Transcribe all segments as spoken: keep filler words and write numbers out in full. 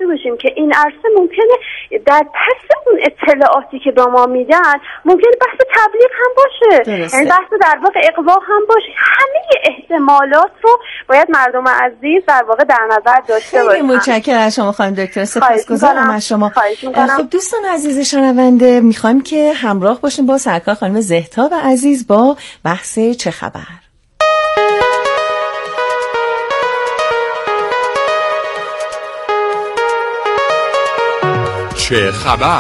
داشته باشیم که این عرصه ممکنه در پس اون اطلاعاتی که به ما میدن ممکنه بحث تبلیغ هم باشه، یعنی بحث در واقع اغوا هم باشه. همه احتمالات رو باید مردم عزیز در واقع در نظر داشته باشن. خیلی متشکرم از شما خانم دکتر، سپاسگزارم از شما. خب دوستان عزیز شنونده، میخوایم که همراه باشیم با سرکار خانم زهتاب عزیز با بحث چه خبر. چه خبر؟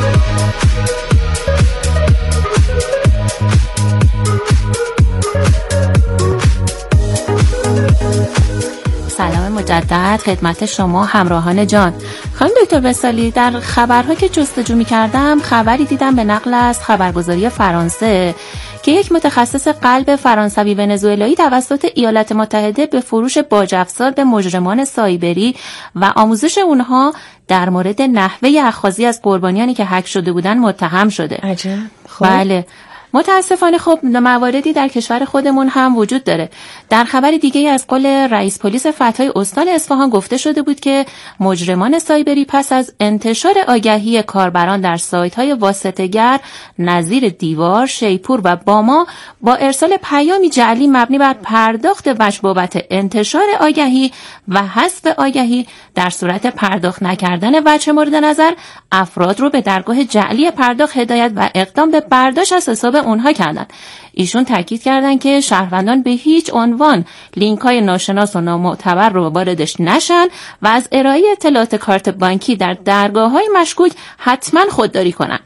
سلام مجدد خدمت شما همراهان جان. خانم دکتر وصالی، در خبرها که جستجو می‌کردم خبری دیدم به نقل از خبرگزاری فرانسه که یک متخصص قلب فرانسوی ونزوئلایی توسط ایالات متحده به فروش باج افزار به مجرمان سایبری و آموزش اونها در مورد نحوه اخاذی از قربانیانی که هک شده بودن متهم شده. عجب. خب. بله. متاسفانه خب مواردی در کشور خودمون هم وجود داره. در خبر دیگه از قول رئیس پلیس فتای استان اصفهان گفته شده بود که مجرمان سایبری پس از انتشار آگهی کاربران در سایت‌های واسطه‌گر نظیر دیوار، شیپور و باما با ارسال پیامی جعلی مبنی بر پرداخت وجه بابت انتشار آگهی و حذف آگهی در صورت پرداخت نکردن وجه مورد نظر افراد رو به درگاه جعلی پرداخت هدایت و اقدام به برداشت از حساب اونها کردن. ایشون تاکید کردن که شهروندان به هیچ عنوان لینک های ناشناس و نامعتبر رو واردش نشن و از ارائه اطلاعات کارت بانکی در درگاه های مشکوک حتما خودداری کنن.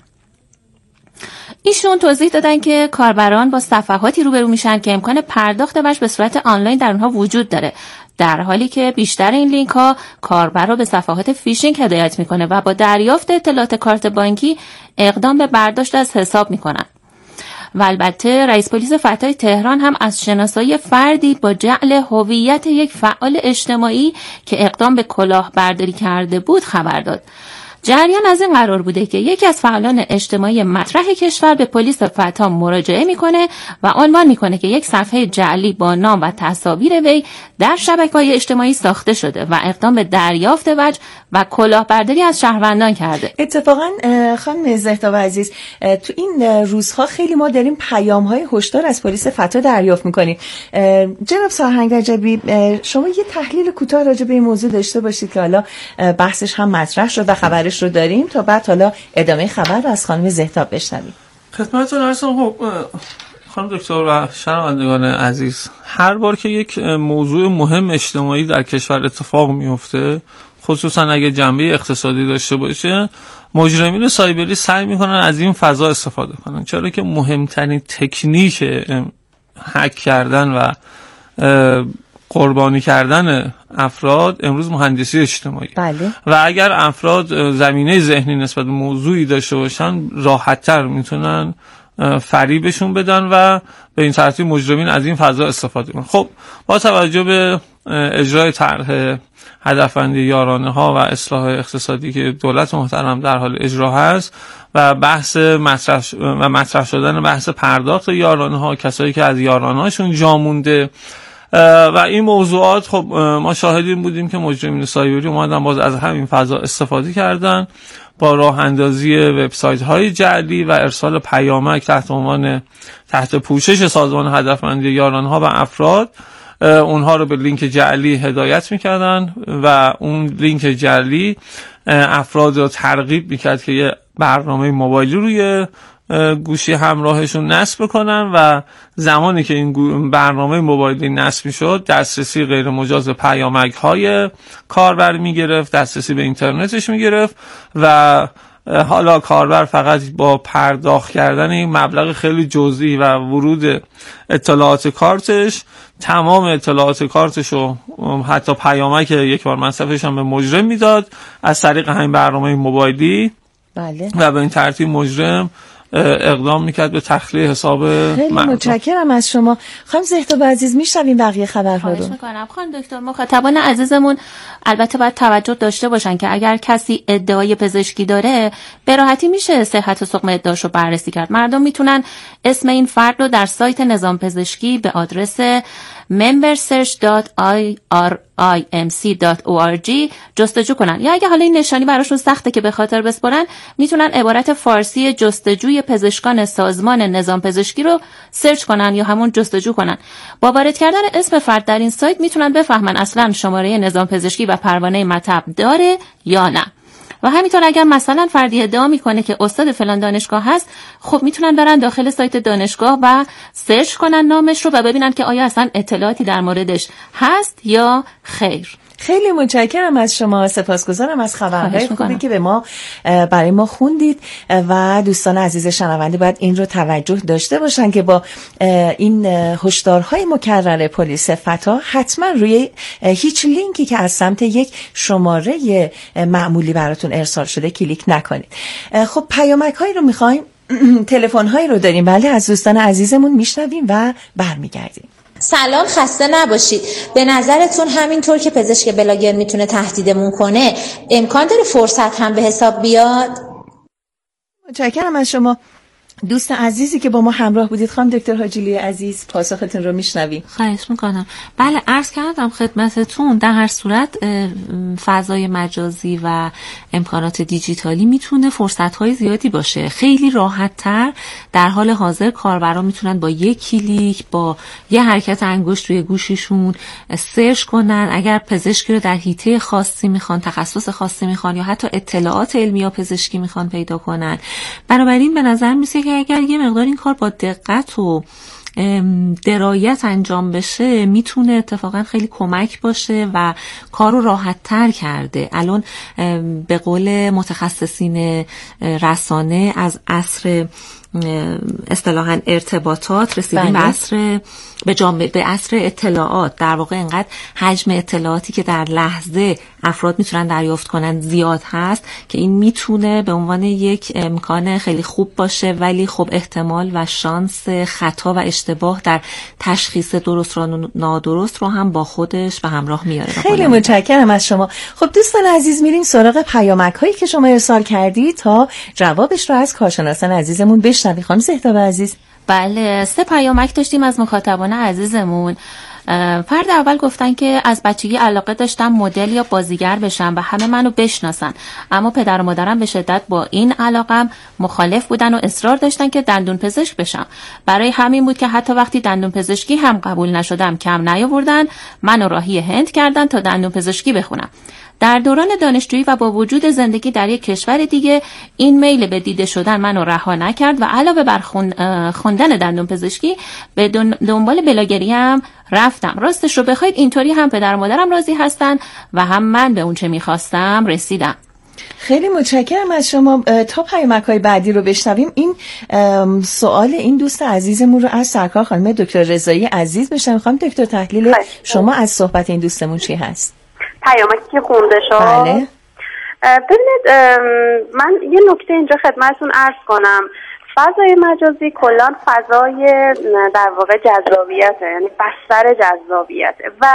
ایشون توضیح دادن که کاربران با صفحاتی روبرو میشن که امکان پرداخت وجه به صورت آنلاین در اونها وجود داره، در حالی که بیشتر این لینک ها کاربر رو به صفحات فیشینگ هدایت میکنه و با دریافت اطلاعات کارت بانکی اقدام به برداشت از حساب میکنن. و البته رئیس پلیس فتای تهران هم از شناسایی فردی با جعل هویت یک فعال اجتماعی که اقدام به کلاهبرداری کرده بود خبر داد. جریان از این قرار بوده که یکی از فعالان اجتماعی مطرح کشور به پلیس فتا مراجعه میکنه و عنوان میکنه که یک صفحه جعلی با نام و تصاویر وی در شبکه‌های اجتماعی ساخته شده و اقدام به دریافت وجه و کلاهبرداری از شهروندان کرده. اتفاقا خانم زهتاب عزیز، تو این روزها خیلی ما داریم پیام‌های هشدار از پلیس فتا دریافت میکنیم. جناب سرهنگ رجبی، شما یه تحلیل کوتاه راجع به این موضوع داشته باشید که حالا بحثش هم مطرح شد و خبر رو داریم تا بعد حالا ادامه خبر رو از خانم زهتاب بشنویم. خدمتتون هستم. خب خانم دکتر و شنوندگان عزیز، هر بار که یک موضوع مهم اجتماعی در کشور اتفاق میفته، خصوصا اگه جنبه اقتصادی داشته باشه، مجرمین سایبری سعی میکنن از این فضا استفاده کنن، چرا که مهمترین تکنیک هک کردن و قربانی کردن افراد امروز مهندسی اجتماعی. بله. و اگر افراد زمینه ذهنی نسبت به موضوعی داشته باشن، راحت‌تر میتونن فریبشون بدن و به این ترتیب مجرمین از این فضا استفاده کنن. خب با توجه به اجرای طرح هدفمندی یارانه ها و اصلاح اقتصادی که دولت محترم در حال اجرا هست و بحث مطرح و مطرح شدن بحث پرداخت یارانه ها، کسایی که از یارانه هاشون جا مونده و این موضوعات، خب ما شاهدیم بودیم که مجرمین سایبری اومدن باز از همین فضا استفاده کردن با راه اندازی وبسایت های جعلی و ارسال پیامک تحت عنوان تحت پوشش سازمان هدفمندی یارانه ها و افراد اونها رو به لینک جعلی هدایت میکردن و اون لینک جعلی افراد رو ترغیب میکرد که یه برنامه موبایلی روی گوشی همراهشون نصب بکنن و زمانی که این برنامه موبایلی نصب میشد، دسترسی غیر مجاز پیامک های کاربر میگرفت، دسترسی به اینترنتش میگرفت و حالا کاربر فقط با پرداخت کردن این مبلغ خیلی جزئی و ورود اطلاعات کارتش، تمام اطلاعات کارتش و حتی پیامک یک بار مصرفش هم به مجرم میداد از طریق همین برنامه موبایلی. بله. و به این ترتیب مجرم اقدام میکرد به تخلیه حساب خیلی مردم. متشکرم از شما. خانم زهتاب عزیز، میشنویم بقیه خبرها رو؟ خواهش میکنم. خانم دکتر، مخاطبان عزیزمون البته باید توجه داشته باشن که اگر کسی ادعای پزشکی داره، به راحتی میشه صحت و سقم ادعاشو بررسی کرد. مردم میتونن اسم این فرد رو در سایت نظام پزشکی به آدرس membersearch dot i r i m c dot org جستجو کنن. یا اگه حالا این نشانی براشون سخته که به خاطر بسپرن، میتونن عبارت فارسی جستجوی پزشکان سازمان نظام پزشکی رو سرچ کنن یا همون جستجو کنن. با وارد کردن اسم فرد در این سایت میتونن بفهمن اصلا شماره نظام پزشکی و پروانه مطب داره یا نه. و همینطور اگر مثلا فردی ادعا میکنه که استاد فلان دانشگاه هست، خب میتونن برن داخل سایت دانشگاه و سرچ کنن نامش رو و ببینن که آیا اصلا اطلاعاتی در موردش هست یا خیر. خیلی متشکرم از شما، سپاسگزارم از خبرهای خوبی که به ما برای ما خوندید و دوستان عزیز شنونده باید این رو توجه داشته باشن که با این هشدارهای مکرر پلیس فتا حتما روی هیچ لینکی که از سمت یک شماره معمولی براتون ارسال شده کلیک نکنید. خب پیامک هایی رو میخوایم، تلفن هایی رو داریم، بله، از دوستان عزیزمون میشنویم و برمیگردیم. سلام، خسته نباشید. به نظرتون همینطور که پزشک بلاگر میتونه تهدیدمون کنه، امکان داره فرصت هم به حساب بیاد؟ متشکرم از شما دوست عزیزی که با ما همراه بودید. خانم دکتر حاجیلی عزیز، پاسختون رو میشنویم. خواهش میکنم. بله، عرض کردم خدمتتون، در هر صورت فضای مجازی و امکانات دیجیتالی میتونه فرصت‌های زیادی باشه. خیلی راحت‌تر در حال حاضر کاربران میتونن با یک کلیک، با یه حرکت انگشت روی گوشیشون سرچ کنن اگر پزشکی رو در حیطه خاصی میخوان، تخصص خاصی میخوان یا حتی اطلاعات علمی یا پزشکی میخوان پیدا کنن. بنابراین به نظر میسه که اگر یه مقدار این کار با دقت و درایت انجام بشه میتونه اتفاقا خیلی کمک باشه و کار رو راحت تر کرده. الان به قول متخصصین رسانه از عصر اصطلاحاً ارتباطات رسیدیم به عصر به جامعه به عصر اطلاعات. در واقع اینقدر حجم اطلاعاتی که در لحظه افراد میتونن دریافت کنن زیاد هست که این میتونه به عنوان یک امکان خیلی خوب باشه، ولی خب احتمال و شانس خطا و اشتباه در تشخیص درست و نادرست رو هم با خودش به همراه میاره. خیلی متشکرم از شما. خب دوستان عزیز، میریم سراغ پیامک هایی که شما ارسال کردید تا جوابش رو از کارشناسان عزیزمون بشنویم. خانم زهتاب عزیز. بله، سه پیامک داشتیم از مخاطبان عزیزمون. فرد اول گفتن که از بچگی علاقه داشتم مدل یا بازیگر بشم و همه منو بشناسن، اما پدر و مادرم به شدت با این علاقم مخالف بودن و اصرار داشتن که دندون پزشک بشم. برای همین بود که حتی وقتی دندون پزشکی هم قبول نشدم کم نیاوردن، منو راهی هند کردن تا دندون پزشکی بخونم. در دوران دانشجویی و با وجود زندگی در یک کشور دیگه، این میل به دیده شدن منو رها نکرد و علاوه بر خوندن دندون پزشکی به دنبال بلاگری هم رفتم. راستش رو بخواید اینطوری هم پدر و مادرم راضی هستن و هم من به اون چه میخواستم رسیدم. خیلی متشکرم از شما. تا پیامک‌های بعدی رو بشنویم، این سوال این دوست عزیزمون رو از سرکار خانم دکتر رضایی عزیز بشنویم. خانم دکتر، تحلیل شما از صحبت این دوستمون چی هست؟ پیامکی که خونده شد. بله. ببینید، من یه نکته اینجا خدمتتون عرض کنم. فضای مجازی کلا فضای در واقع جذابیته، یعنی بستر جذابیته و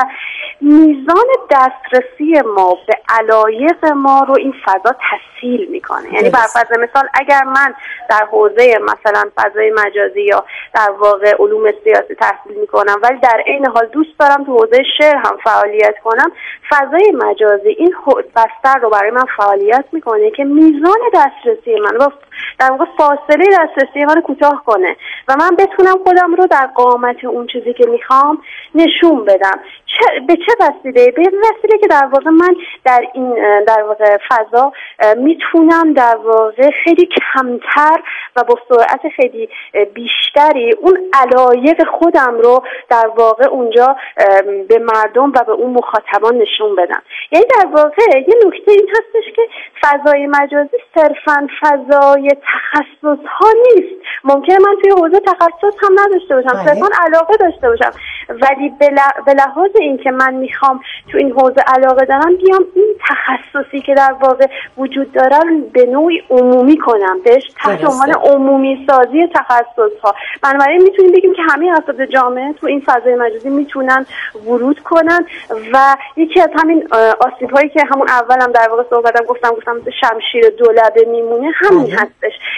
میزان دسترسی ما به علایق ما رو این فضا تسهیل میکنه. یعنی بر فرض مثال اگر من در حوزه مثلا فضای مجازی یا در واقع علوم سیاسی تحصیل میکنم ولی در عین حال دوست دارم تو حوزه شعر هم فعالیت کنم، فضای مجازی این بستر رو برای من فعالیت میکنه که میزان دسترسی من و در واقع فاصله دسترسی من رو کوتاه کنه و من بتونم خودم رو در قامت اون چیزی که میخوام نشون بدم. چه به چه وسیله؟ به وسیله که در واقع من در این در واقع فضا میتونم در واقع خیلی کمتر و با سرعت خیلی بیشتری اون علایق خودم رو در واقع اونجا به مردم و به اون مخاطبان نشون بدم. یعنی در واقع یه نکته این هستش که فضای مجازی صرفاً فضای تخصص ها نیست. ممکنه من توی حوزه تخصص هم نداشته باشم، صرفاً علاقه داشته باشم، ولی به لحاظ این که من میخوام تو این حوزه علاقه دارم بیام این تخصصی که در واقع وجود داره به نوعی عمومی کنم، بهش تحت عنوان عمومی سازی تخصص ها. بنابراین میتونیم بگیم که همه افراد جامعه تو این فضای مجازی میتونن ورود کنن و یکی از همین آسیب هایی که همون اولم در واقع صحبتم گفتم گفتم شمشیر دولبه میمونه همین هستش.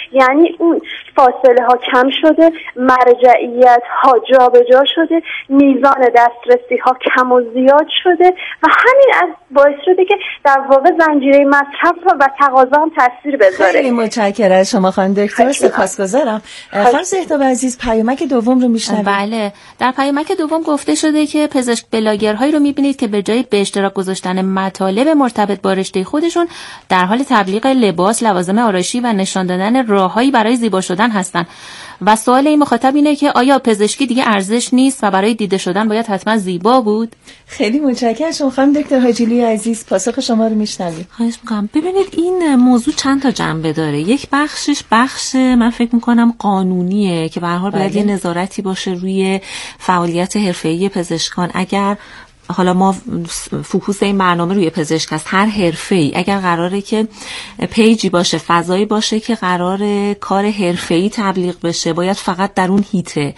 یعنی اون فاصله ها کم شده، مرجعیت ها جابجا شده، میزان دسترسی ها کم و زیاد شده و همین از باعث شده که در واقع زنجیره مصرف و تقاضا هم تاثیر بذاره. خیلی متشکرم از شما خانم دکتر، سپاسگزارم. خانم زهتاب عزیز پیامک دوم رو میشنوید. بله، در پیامک دوم گفته شده که پزشک بلاگرهایی رو میبینید که به جای به اشتراک گذاشتن مطالب مرتبط با رشته خودشون در حال تبلیغ لباس، لوازم آرایشی و نشان دادن راههایی برای زیبا شدن هستن و سوال این مخاطب اینه که آیا پزشکی دیگه ارزش نیست و برای دیده شدن باید حتما زیبا بود؟ خیلی متشکرم. شما خانم دکتر حاجیلوی عزیز پاسخ شما رو میشنویم. خواهش می‌کنم. ببینید این موضوع چند تا جنبه داره. یک بخشش بخش من فکر می‌کنم قانونیه که به هر حال باید یه نظارتی باشه روی فعالیت حرفه‌ای پزشکان. اگر حالا ما فوکوس این برنامه روی پزشک است، هر حرفه‌ای اگر قراره که پیجی باشه، فضایی باشه که قراره کار حرفه‌ای تبلیغ بشه، باید فقط در اون هیته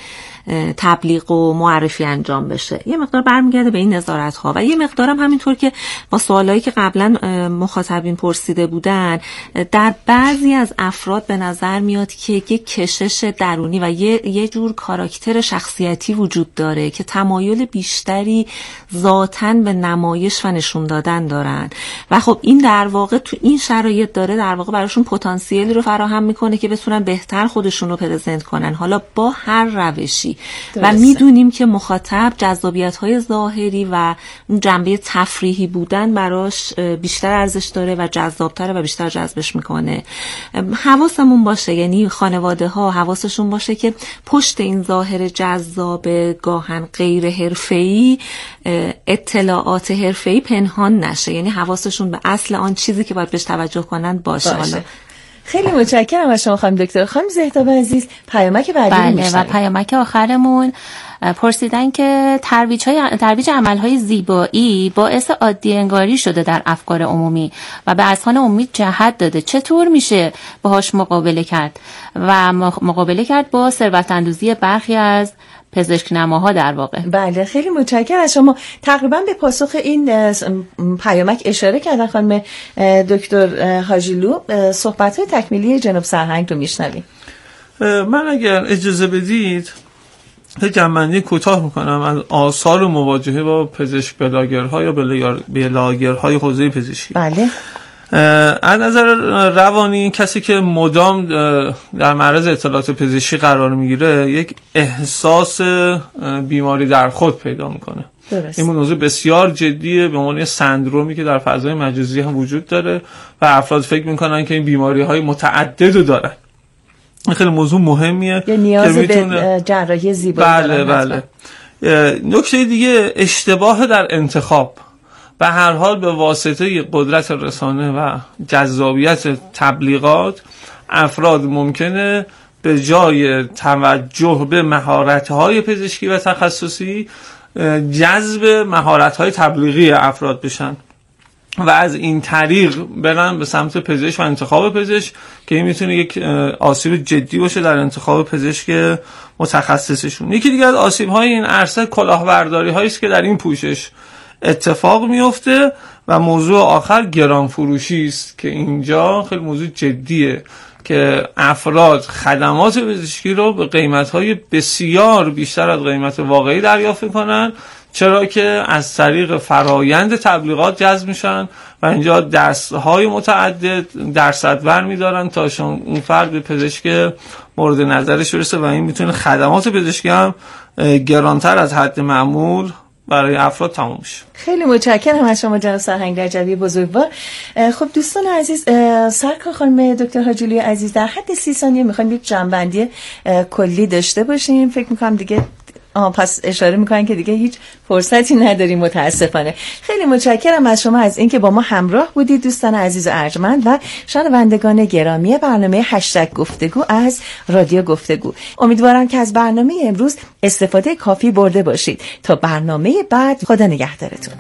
تبلیغ و معرفی انجام بشه. یه مقدار برمیگرده به این نظارت ها و یه مقدارم همینطور که با سوالایی که قبلا مخاطبین پرسیده بودن، در بعضی از افراد به نظر میاد که یه کشش درونی و یه یه جور کاراکتر شخصیتی وجود داره که تمایل بیشتری ذاتاً به نمایش و نشون دادن دارن و خب این در واقع تو این شرایط داره در واقع براشون پتانسیلی رو فراهم میکنه که بتونن بهتر خودشون رو پرزنت کنن، حالا با هر روشی. درسته. و میدونیم که مخاطب جذابیت‌های ظاهری و جنبه تفریحی بودن براش بیشتر ارزش داره و جذاب‌تره و بیشتر جذبش میکنه. حواسمون باشه، یعنی خانواده‌ها حواسشون باشه که پشت این ظاهر جذاب گاهن غیر حرفه‌ای اطلاعات حرفه‌ای پنهان نشه، یعنی حواسشون به اصل آن چیزی که باید بهش توجه کنن باشه, باشه. حالا خیلی متشکرم از شما خانم دکتر. خانم زهتاب عزیز پیامک بعدی بله میشنویم. و پیامک آخرمون پرسیدن که ترویج های ترویج عملهای زیبایی باعث عادی انگاری شده در افکار عمومی و به اذهان عمومی جهت داده، چطور میشه باهاش مقابله کرد و مقابله کرد با ثروت‌اندوزی برخی از پزشک نماها در واقع؟ بله خیلی متشکرم از شما. تقریبا به پاسخ این پیامک اشاره کردن خانم دکتر حاجیلو. صحبت‌های تکمیلی جناب سرهنگ رو میشنویم. من اگر اجازه بدید یه جمع‌بندی کوتاه میکنم از آثار مواجهه با پزشک بلاگرها یا بلاگرهای حوزه پزشکی. بله. از نظر روانی کسی که مدام در معرض اطلاعات پزشکی قرار میگیره یک احساس بیماری در خود پیدا میکنه. درست. این موضوع بسیار جدیه، به عنوان سندرومی که در فضای مجازی هم وجود داره و افراد فکر میکنن که این بیماری های متعدد رو دارن. این خیلی موضوع مهمیه که نیاز به جراحی زیبایی بله بله. نکته دیگه اشتباه در انتخاب. به هر حال به واسطه قدرت رسانه و جذابیت تبلیغات افراد ممکنه به جای توجه به مهارت‌های پزشکی و تخصصی جذب مهارت‌های تبلیغی افراد بشن و از این طریق برن به سمت پزشک و انتخاب پزشک که این میتونه یک آسیب جدی باشه در انتخاب پزشک متخصصشون. یکی دیگه از آسیب‌های این عرصه کلاهبرداری‌هایی است که در این پوشش اتفاق میفته و موضوع آخر گران فروشی است که اینجا خیلی موضوع جدیه که افراد خدمات پزشکی رو به قیمت‌های بسیار بیشتر از قیمت واقعی دریافت می‌کنن، چرا که از طریق فرایند تبلیغات جذب میشن و اینجا دستهای متعدد درصدور می‌دارن تا شون اون فرد به پزشک مورد نظرش برسه و این میتونه خدمات پزشکی هم گرانتر از حد معمول برای افراد تموم شه. خیلی متشکرم از شما جناب سرهنگ رجبی بزرگوار. خب دوستان عزیز، سرکار خانم دکتر حاجیلوی عزیز در حد سی ثانیه میخوایم یک جنبندی کلی داشته باشیم. فکر میکنم دیگه آه پس اشاره میکنن که دیگه هیچ فرصتی نداریم متاسفانه. خیلی متشکرم از شما از اینکه با ما همراه بودید دوستان عزیز و ارجمند و شنوندگان گرامی برنامه هشتگ گفتگو از رادیو گفتگو. امیدوارم که از برنامه امروز استفاده کافی برده باشید. تا برنامه بعد، خدا نگهدارتون.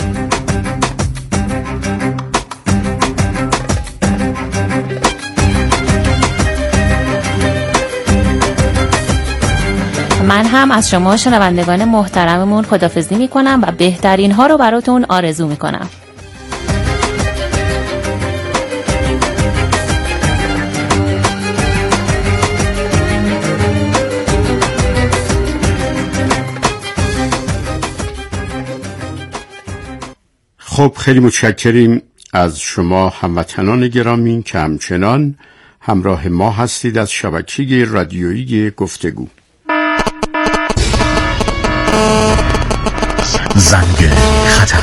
من هم از شما شنوندگان محترممون خداحافظی میکنم و بهترین ها رو براتون آرزو میکنم. خب خیلی متشکریم از شما هموطنان گرامی که همچنان همراه ما هستید از شبکه رادیویی گفتگو. زنگ خطر.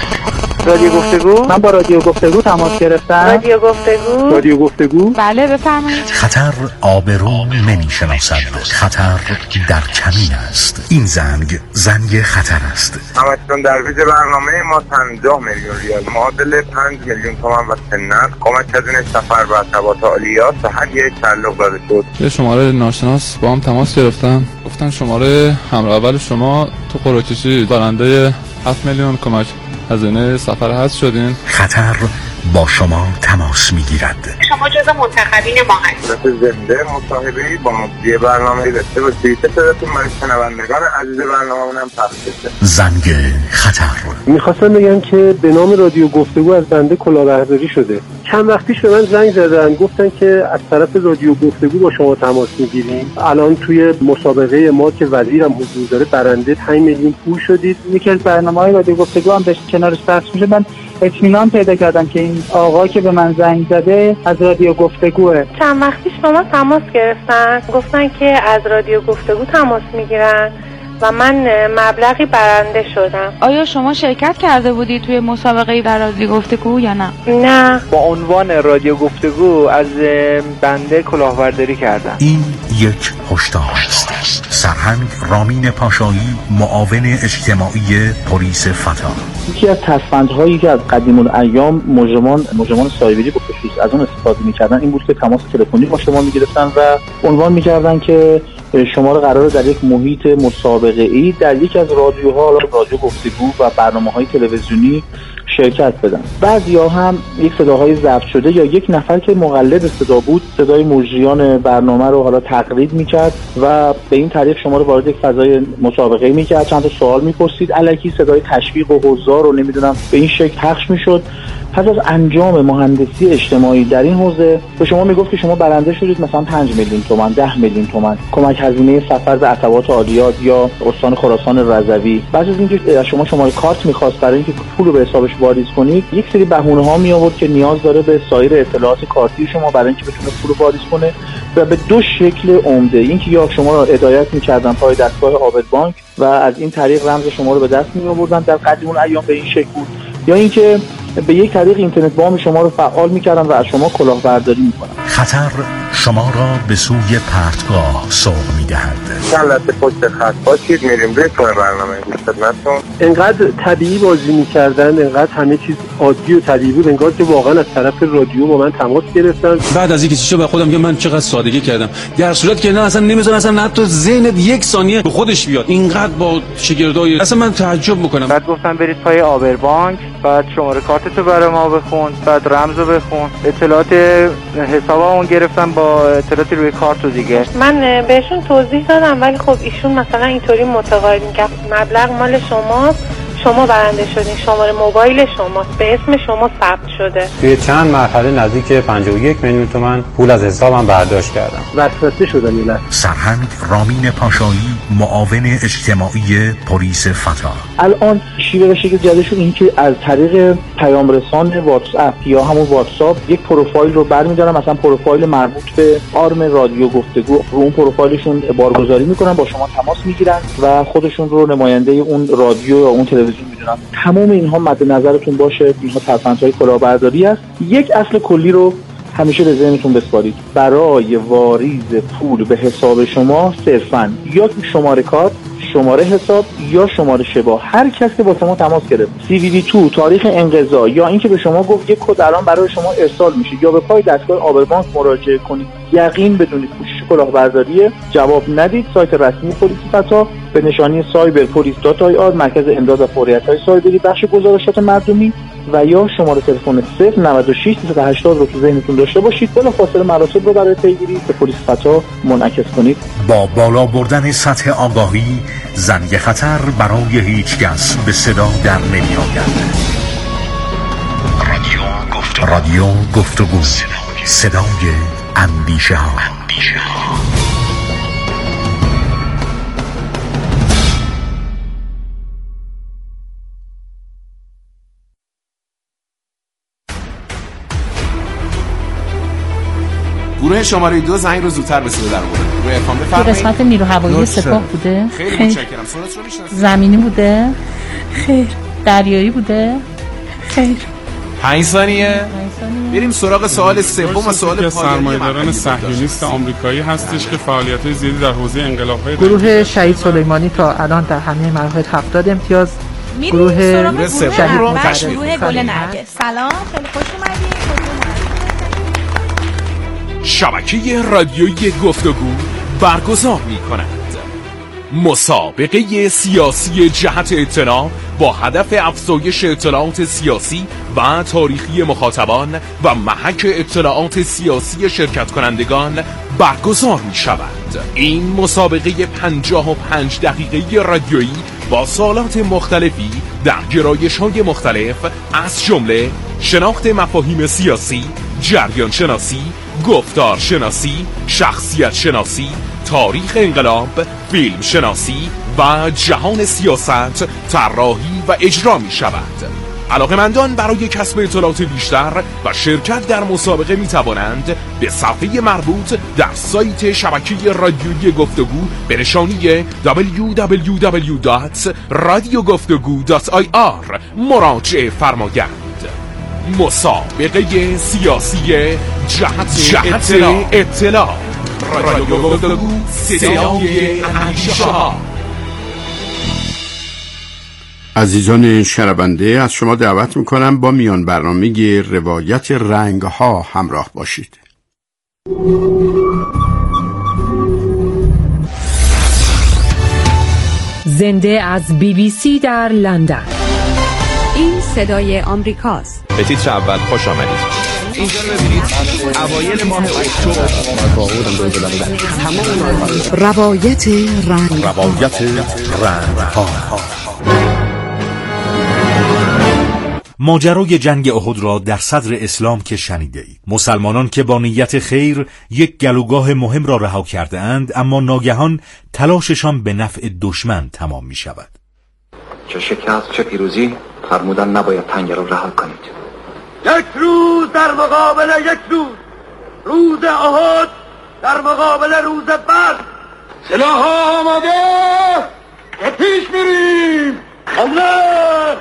رادیو گفتگو، من با رادیو گفتگو تماس گرفتم. رادیو گفتگو رادیو گفتگو بله بفرمایید. خطر آبرو نمی‌شناسد، خطر در کمین است. این زنگ زنگ خطر است. همچنان در ویژه برنامه ما پنجاه میلیون ریال معادل پنج میلیون تومان و سنت کمک هزینه سفر و ارتباط عالیات به هر یک تعلق داده شد. یه شماره ناشناس با هم تماس گرفتم، گفتن شماره همراه اول شما تو قرعه‌کشی برنده هفت میلیون کمک هزینه سفر هست شدین. خطر با شما تماس میگیرد. شما جزو منتخبین ما هستید. زنده مصاحبه‌ای با مجری برنامه‌ای داشته باشید. صداتون برای شنوندگان عزیز برنامه‌مون هم پخش بشه. زنگ خطر. میخواستم بگم که به نام رادیو گفتگو از بنده کلاهبرداری شده. چند وقت پیش به من زنگ زدن، گفتن که از طرف رادیو گفتگو با شما تماس میگیریم. الان توی مسابقه ما که وزیرم حضور داره برنده پنج میلیون پول شدید. یکی از برنامه‌های رادیو گفتگو هم بهش کنارش پخش میشه. من اطمینان پیدا کردم که این آقا که به من زنگ زده از رادیو گفتگوه. چند وقت پیش با ما تماس گرفتن، گفتن که از رادیو گفتگو تماس میگیرن و من مبلغی برنده شدم. آیا شما شرکت کرده بودی توی مسابقه در رادیو گفتگو یا نه؟ نه. با عنوان رادیو گفتگو از بنده کلاهبرداری کردم. این یک هشدار است. سرهنگ رامین پاشایی، معاون اجتماعی پلیس فتا. یکی از تصفندهایی که از قدیم الایام مجرمان مجرمان سایبری به خصوص از اون استفاده می‌کردن این بود که تماس تلفنی با شما می‌گرفتن و عنوان می‌کردن که شما رو قراره در یک محیط مسابقه‌ای در یک از رادیوها، رادیو گفتگو و برنامه‌های تلویزیونی شرکت بدن. بعضیا هم یک صداهای ضبط شده یا یک نفر که مقلد صدا بود صدای مجریان برنامه رو حالا تقلید میکرد و به این طریق شما رو وارد یک فضای مسابقه میکرد، چند تا سوال میپرسید، الکی صدای تشویق و حضار رو نمیدونم به این شکل پخش میشد. پس از انجام مهندسی اجتماعی در این حوزه به شما میگفت که شما برنده شدید مثلا پنج میلیون تومان، ده میلیون تومان کمک هزینه سفر به ارتباط عالیات یا استان خراسان رضوی. بعد از اینکه از شما شماره کارت میخواست برای اینکه پول رو به حسابش واریز کنید، یک سری بهونه ها می آورد که نیاز داره به سایر اطلاعات کارتی شما برای اینکه بتونه پول رو واریز کنه و به دو شکل عمده. اینکه یا شما رو هدایت میکردن پای دستگاه عابد بانک و از این طریق رمز شما رو به دست می آوردن، در قدیم اون ایام به این شکل بود، یا اینکه به یک طریق اینترنت بانک شما رو فعال میکردن و از شما کلاهبرداری میکنن. خطر شما را به سوی پرتگاه سوق میدهد. چند لحظه پشت خط باشید، میریم روی برنامه خدمتتون. انقدر طبیعی بازی میکردن، انقدر همه چیز عادی و طبیعی بود، انگار که واقعا از طرف رادیو با من تماس گرفتن. بعد از اینکه چیزو به خودم که من چقدر سادگی کردم، در صورت که نه اصلا نمیذارن اصلا حتی ذهنت یک ثانیه به خودش بیاد. اینقدر با شگردای اصلا من تعجب میکنم. بعد گفتن برید پای آبر بانک، بعد شماره کارتتو برای ما بخون، بعد رمزو بخون، اطلاعات حسابمون گرفتن با اطلاعاتی روی کارت و دیگه. من بهشون توضیح دادم ولی خب ایشون مثلا اینطوری متقاعد می‌کرد مبلغ مال شماست، شما برنده شدین، شماره موبایل شماست، به اسم شما ثبت شده. توی چند مرحله نزدیک پنجاه و یک میلیون تومان پول از حسابم برداشت کردم. وسوسه شدن اینا. سرهنگ رامین پاشایی، معاون اجتماعی پلیس فتا. الان شیوه شکل جدیدشون این که از طریق پیام رسان واتس اپ یا همون واتساپ یک پروفایل رو برمی‌دارن، مثلا پروفایل مربوط به آرم رادیو گفتگو، رو اون پروفایلشون بارگذاری میکنن، با شما تماس میگیرن و خودشون رو نماینده اون رادیو یا اون تلویزیون میدونن. تمام اینها مد نظرتون باشه، اینها ترفندهای کلاهبرداری است. یک اصل کلی رو همیشه به ذهنتون بسپارید. برای واریز پول به حساب شما صرفاً یا شماره کارت، شماره حساب یا شماره شبا، هر کس که با شما تماس گرفت، سی وی وی دو، تاریخ انقضا یا اینکه به شما گفت یک کد الان برای شما ارسال میشه یا به پای دستگاه آبر بانک مراجعه کنید، یقین بدونید پوشش کلاهبرداری، جواب ندید. سایت رسمی پلیس فتا به نشانی سایبر پلیس دات آی آر، مرکز امداد و فوریت‌های سایبری، بخش گزارشات مردمی، و یا شماره تلفن صفر نود و شش سیصد و هشتاد رو تو ذهنتون داشته باشید. بلافاصله مراسم رو برای پیگیری به پلیس فتا منعکس کنید. با بالا بردن سطح آگاهی، زنگ خطر برای هیچ کس به صدا در نمی‌آید. رادیو گفتگو، رادیو گفتگو، صدای اندیشه ها. گروه شماره دو زنگ رو زودتر به صدا در آورد. گروه ارفان بفرمایید. قسمت نیرو هوایی سپاه بوده؟ خیلی متشکرم. سرعتش رو میشناسید؟ زمینی بوده؟ خیر. دریایی بوده؟ خیر. پنج ثانیه. بریم سراغ سوال سوم و سوال پایانی. سرمایه‌داران صهیونیست آمریکایی هستش که فعالیت‌های زیادی در حوزه انقلاب‌های گروه شهید سلیمانی تا الان در همه مراحل هفتاد امتیاز. گروه گروه سوم گروه گل نرگس. سلام، خیلی خوش اومدید. شبکه رادیویی گفتگو برگزار می‌کند مسابقه سیاسی جهت اطلاع با هدف افزایش اطلاعات سیاسی و تاریخی مخاطبان و محک اطلاعات سیاسی شرکت کنندگان برگزار می شود. این مسابقه پنجاه و پنج دقیقه رادیویی با سوالات مختلفی در گرایش‌های مختلف از جمله شناخت مفاهیم سیاسی، جریان شناسی، گفتار شناسی، شخصیت شناسی، تاریخ انقلاب، فیلم شناسی و جهان سیاست طراحی و اجرا می شود. علاقه‌مندان برای کسب اطلاعات بیشتر و شرکت در مسابقه می توانند به صفحه مربوط در سایت شبکه رادیویی گفتگو به نشانی دبلیو دبلیو دبلیو دات رادیو گفتگو دات آی آر مراجعه فرمایند. مسابقه سیاسی جهت, جهت اطلاع, اطلاع. رادیو گفتگو صدای اندیشه ها. عزیزان شنونده، از شما دعوت میکنم با میان برنامه روایت رنگ ها همراه باشید. زنده از بی بی سی در لندن. این صدای آمریکاست. به تیتر اول خوش آمدید. اینجا رو ببینید اوایل ماه اکتبر روایت رنگ روایت رنگ ها. ماجرای جنگ احد را در صدر اسلام که شنیده اید. مسلمانان که با نیت خیر یک گلوگاه مهم را رها کرده اند، اما ناگهان تلاششان به نفع دشمن تمام می شود. چه شکست چه پیروزی، فرمودن نباید تنگه را رها کنید. یک روز در مقابل یک روز، روز احد در مقابل روز بدر. سلاح آماده، به پیش میریم. حمله!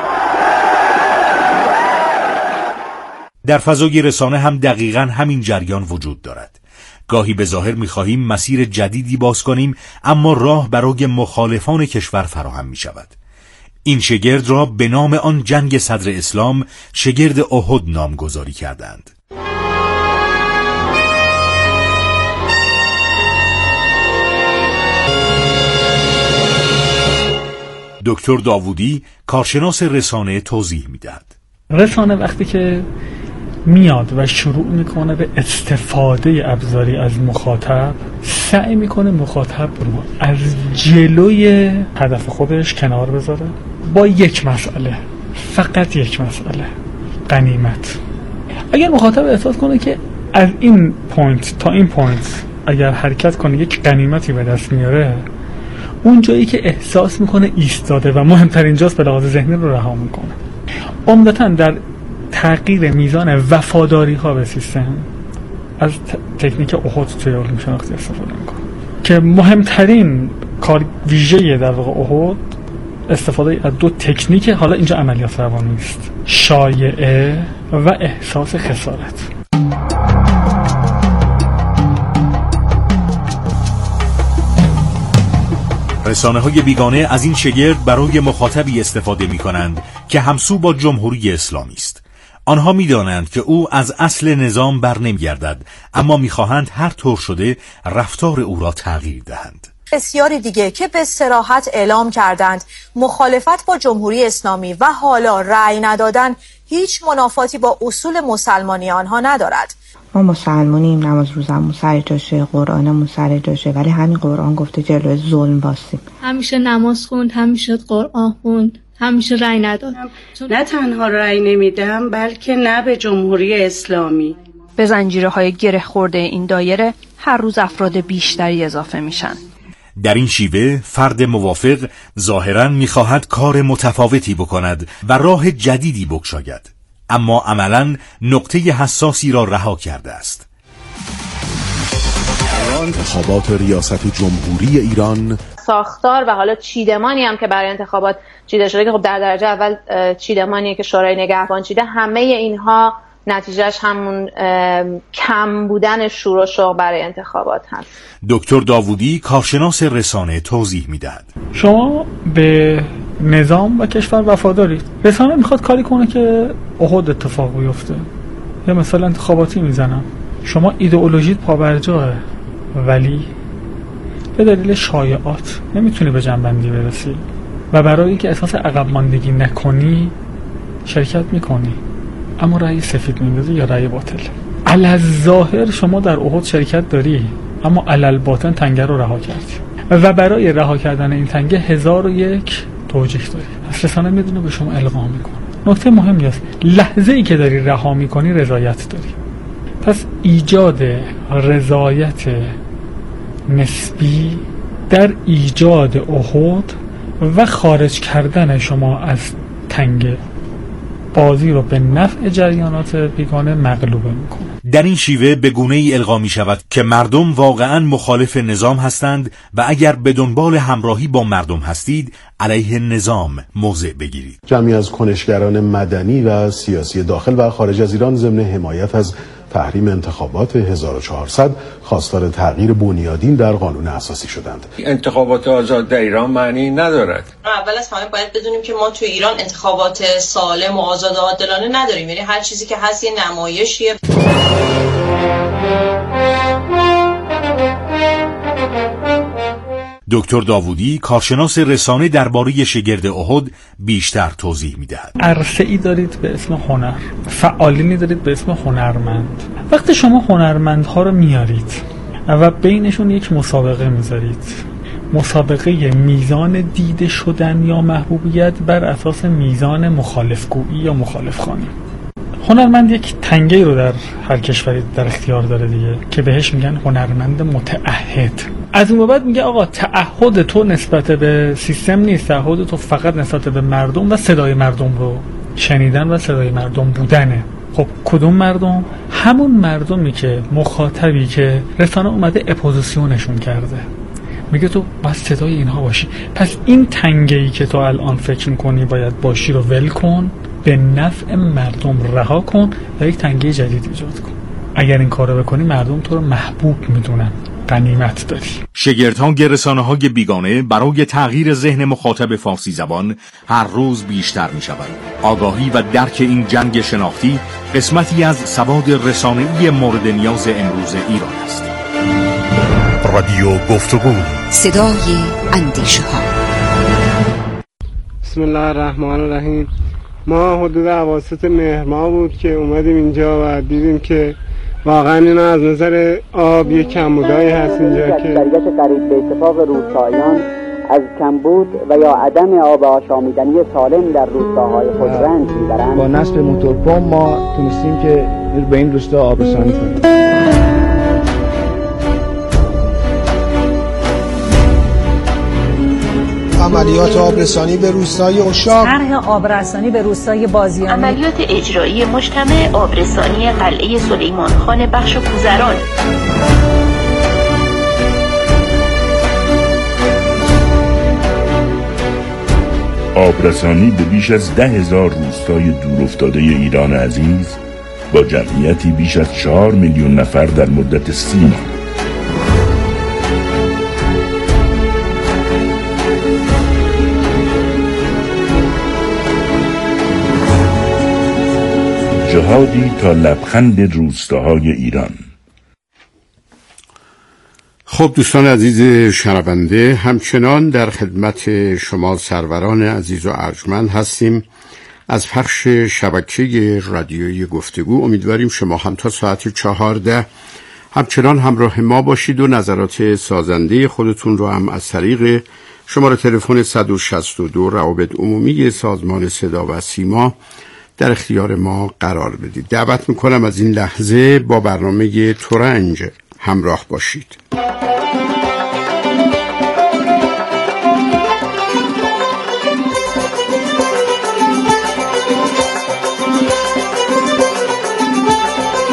در فضای رسانه هم دقیقاً همین جریان وجود دارد. گاهی به ظاهر می‌خواهیم مسیر جدیدی باز کنیم، اما راه برای مخالفان کشور فراهم می‌شود. این شگرد را به نام آن جنگ صدر اسلام شگرد احد نامگذاری کردند. دکتر داوودی، کارشناس رسانه، توضیح می‌دهد. رسانه وقتی که میاد و شروع میکنه به استفاده ابزاری از مخاطب، سعی میکنه مخاطب رو از جلوی هدف خودش کنار بذاره با یک مسئله، فقط یک مسئله، غنیمت. اگر مخاطب احساس کنه که از این پوینت تا این پوینت اگر حرکت کنه یک غنیمتی به دست میاره، اون جایی که احساس میکنه ایستاده و مهمترین جاست به لحاظ ذهنی رو رها میکنه. عمدتاً در تغییر میزان وفاداری ها به سیستم از تکنیک احد توی علوم شناختی استفاده میکنه که مهمترین کار ویژه در واقع احد استفاده از دو تکنیک، حالا اینجا عملیات روانی نیست، شایعه و احساس خسارت. رسانه های بیگانه از این شگرد برای مخاطبی استفاده می کنند که همسو با جمهوری اسلامی است. آنها می دانند که او از اصل نظام بر نمی گردد، اما می خواهند هر طور شده رفتار او را تغییر دهند. بسیاری دیگه که به صراحت اعلام کردند مخالفت با جمهوری اسلامی و حالا رأی ندادن هیچ منافاتی با اصول مسلمانی آنها ندارد. ما مسلمانیم، نماز روزمون سر جاشه، قرآنمون سر جاشه، ولی همین قرآن گفته جلوی ظلم واسیم. همیشه نماز خوند، همیشه قرآن خوند، همیشه رأی نداد. نه تنها رأی نمیدم بلکه نه به جمهوری اسلامی. به زنجیرهای گره خورده این دایره هر روز افراد بیشتری اضافه میشن. در این شیوه فرد موافق ظاهراً می‌خواهد کار متفاوتی بکند و راه جدیدی بگشاید، اما عملاً نقطه حساسی را رها کرده است. انتخابات ریاست جمهوری ایران، ساختار و حالا چیدمانی هم که برای انتخابات چیده شده که خب در درجه اول چیدمانیه که شورای نگهبان چیده، همه اینها نتیجهش همون کم بودن شور و شوق برای انتخابات هست. دکتر داوودی کارشناس رسانه توضیح میدهد. شما به نظام و کشور وفادارید. رسانه میخواد کاری کنه که احد اتفاق بیفته. یا مثلا انتخاباتی میزنم. شما ایدئولوژیت پابرجاه، ولی به دلیل شایعات نمیتونی به جنبندی برسی و برای اینکه احساس عقب ماندگی نکنی شرکت میکنی، اما رأی سفید میندازی یا رأی باطل. علی‌الظاهر شما در احد شرکت داری، اما علی‌الباطن تنگه رو رها کردی و برای رها کردن این تنگه هزار و یک توجیه داری. پس رسانه میدونه به شما القا میکنه. نکته مهمی است، لحظه ای که داری رها میکنی رضایت داری. پس ایجاد رضایت نسبی در ایجاد احد و خارج کردن شما از تنگه بازی رو به نفع جریانات بیگانه مغلوبه میکنه. در این شیوه به گونه‌ای القا می شود که مردم واقعاً مخالف نظام هستند و اگر به دنبال همراهی با مردم هستید علیه نظام موضع بگیرید. جمعی از کنشگران مدنی و سیاسی داخل و خارج از ایران ضمن حمایت از تحریم انتخابات هزار و چهارصد خواستار تغییر بنیادین در قانون اساسی شدند. انتخابات آزاد در ایران معنی ندارد. اول از همه باید بدونیم که ما تو ایران انتخابات سالم و آزاد و عادلانه نداریم، یعنی هر چیزی که هست یه نمایشیه. دکتر داوودی کارشناس رسانه درباره شگرد احد بیشتر توضیح میدهد. عرصه‌ای دارید به اسم هنر، فعالینی دارید به اسم هنرمند. وقتی شما هنرمندها رو میارید و بینشون یک مسابقه میذارید، مسابقه میزان دیده شدن یا محبوبیت بر اساس میزان مخالفگویی یا مخالفخوانی. هنرمند یک تنگه رو در هر کشوری در اختیار داره دیگه که بهش میگن هنرمند متعهد. از اون بعد میگه آقا تعهد تو نسبت به سیستم نیست، تعهد تو فقط نسبت به مردم و صدای مردم رو شنیدن و صدای مردم بودنه. خب کدوم مردم؟ همون مردمی که مخاطبی که رسانه اومده اپوزیسیونشون کرده، میگه تو باید صدای اینها باشی. پس این تنگه‌ای که تو الان فکر میکنی باید باشی رو ول کن، به نفع مردم رها کن و یک تنگه جدید ایجاد کن. اگر این کارو بکنی مردم تو رو محبوب میدونن، غنیمت داری. شگردهانگ رسانه‌های بیگانه برای تغییر ذهن مخاطب فارسی زبان هر روز بیشتر می شود. آگاهی و درک این جنگ شناختی قسمتی از سواد رسانه‌ای مورد نیاز امروز ایران است. رادیو گفتگو، صدای اندیشه ها. بسم الله الرحمن الرحیم. ما حدود اواسط مهر ماه بود که اومدیم اینجا و دیدیم که واقعا اینا از نظر آب یک کمبودایی هست اینجا که اکثریت قریب به اتفاق روستاییان از کمبود و یا عدم آب آشامیدنی سالم در روستاهای خود رنج میبرند. با نصب موتورپمپ ما تونستیم که به این روستا آب رسانی کنیم. عملیات آبرسانی به روستای اشاق، طرح آبرسانی به روستای بازیانی، عملیات اجرایی مجتمع آبرسانی قلعه سلیمان خان بخش کوزران. آبرسانی به بیش از ده هزار روستای دورافتاده ایران عزیز با جمعیتی بیش از چهار میلیون نفر در مدت سی ماه. جهادی تا لبخند روستاهای ایران. خب دوستان عزیز شنونده، همچنان در خدمت شما سروران عزیز و ارجمند هستیم از پخش شبکه رادیویی گفتگو. امیدواریم شما هم تا ساعت چهارده همچنان همراه ما باشید و نظرات سازنده خودتون رو هم از طریق شماره تلفن صد و شصت و دو روابط عمومی سازمان صدا و سیما در اختیار ما قرار بدید. دعوت میکنم از این لحظه با برنامه ترنج همراه باشید.